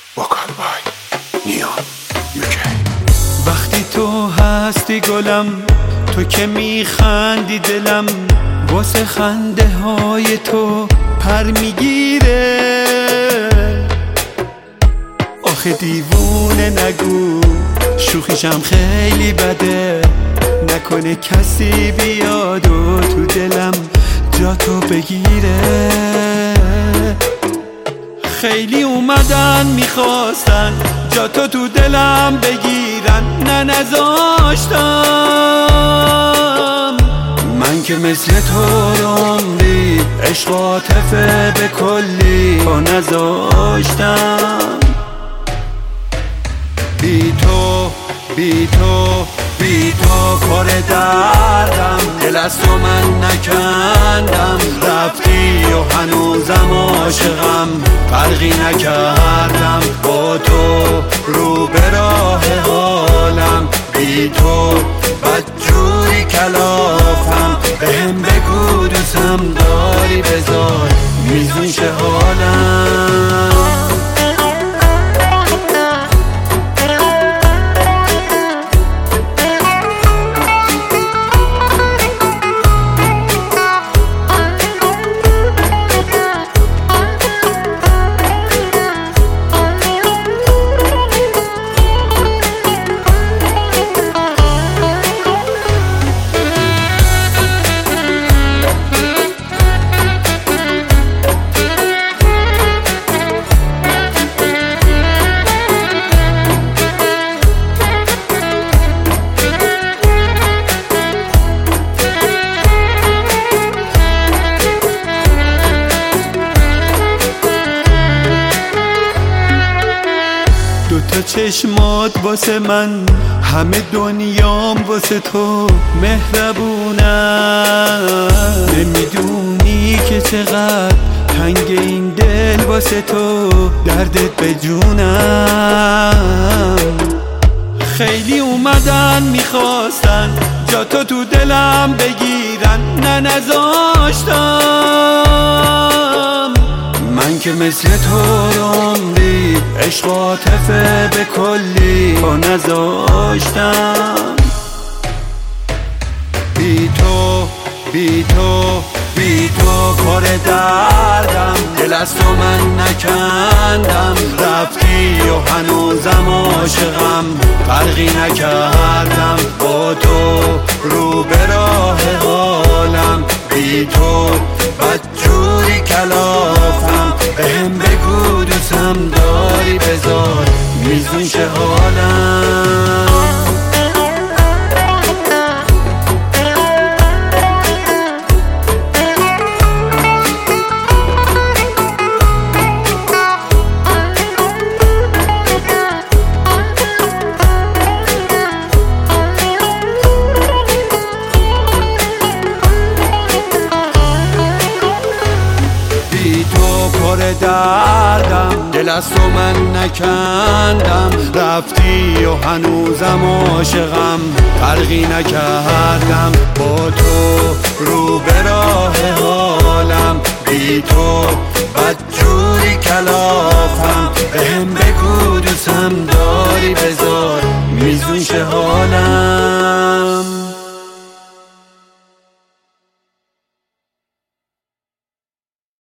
وکالبای نیان یوکی. وقتی تو هستی گلم، تو که میخندی دلم واسه خنده های تو پر میگیره. آخه دیوونه نگو شوخیشم خیلی بده، نکنه کسی بیاد و تو دلم جا تو بگیره. خیلی اومدن میخواستن جا تو دلم بگیرن، نه نذاشتم. من که مثل تو عمری عشق عاطفه به کلی تو نذاشتم. بی تو بی تو بی تو کار دردم، دل از تو من نکندم. رفتی و هنوزم عاشقم، فرقی نکردم با تو رو به راه حالم. بی تو بدجوری کلافم، بهم بگو دوستم داری بذار میزون شه حالم. دوتا چشمات واسه من، همه دنیام واسه تو مهربونم. نمیدونی که چقدر تنگ این دل واسه تو، دردت به جونم. خیلی اومدن میخواستن جا تو دلم بگیرن، نه نذاشتم. من که مثل تو عمری عشق عاطفه به کلی تو نذاشتم. بی تو بی تو بی تو کار دردم، دل از تو من نکندم. رفتی و هنوزم عاشقم، فرقی نکردم با تو رو به راه حالم. بی تو بدجوری کلافم، بهم بگو دوستم داری بذار میزون شه حالم. دردم دل از تو من نکندم. رفتی و هنوزم عاشقم، فرقی نکردم با تو رو به راه